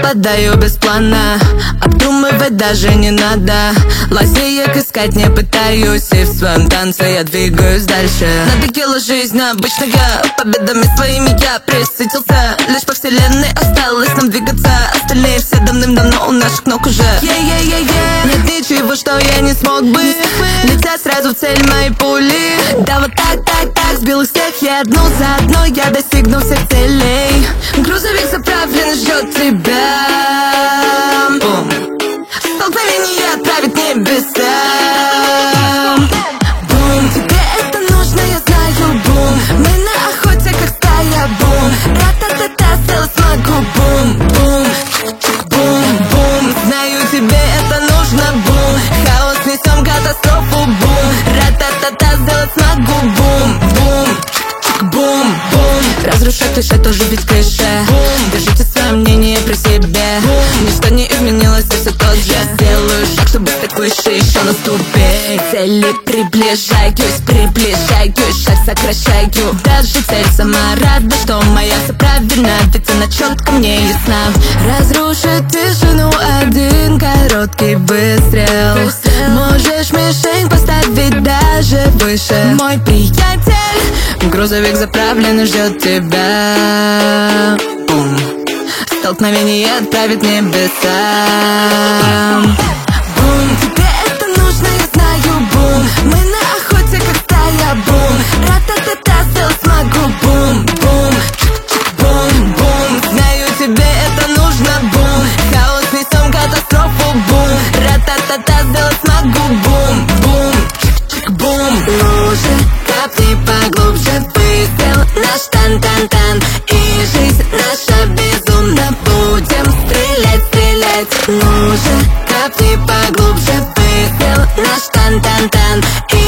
Нападаю без плана, обдумывать даже не надо. Лазеек искать не пытаюсь, и в своем танце я двигаюсь дальше. Надоела жизнь обычная, победами своими я присытился. Лишь по вселенной осталось нам двигаться, остальные все давным-давно у наших ног уже. Нет ничего, что я не смог бы, летя сразу в цель мои пули. Да вот так, сбил их всех я одну за одной, я достигну всех целей. Грузовик заправлен, ждет тебя. Бум. Столкновение отправит небеса. Бум, тебе это нужно, я знаю, бум. Мы на охоте, как стая, бум. Ра-та-та-та, сделать смогу, бум, бум. Бум, бум, знаю, тебе это нужно, бум. Хаос несем, катастрофу, бум. Ра-та-та-та, сделать смогу, бум, бум. Бум, бум. Разрушать клише, тоже ведь клише. Держите свое мнение при себе. Ничто не изменилось, я все тот же. Сделаю шаг, чтобы стать выше еще на ступень. Цели приближаюсь, шаг сокращаю. Даже цель сама рада, что моя все правильно, ведь она четко мне ясна. Разрушить тишину один короткий выстрел. Можешь мишень поставить даже выше. Мой приятель, грузовик заправлен и ждет тебя. Бум. Столкновение отправит небеса. Бум, тебе это нужно, я знаю, бум. Мы на охоте, как стая, бум. Ра-та-та-та, сделать смогу, бум, бум. Бум, бум, знаю, тебе это нужно, бум. Хаос несем, катастрофу, бум. Ра-та-та-та, сделать смогу, бум, бум. Бум, лужи, капни поглубже, выстрел наш тан-тан-тан. И жизнь наша безумна, будем стрелять. Лужи, капни поглубже, выстрел наш тан-тан-тан.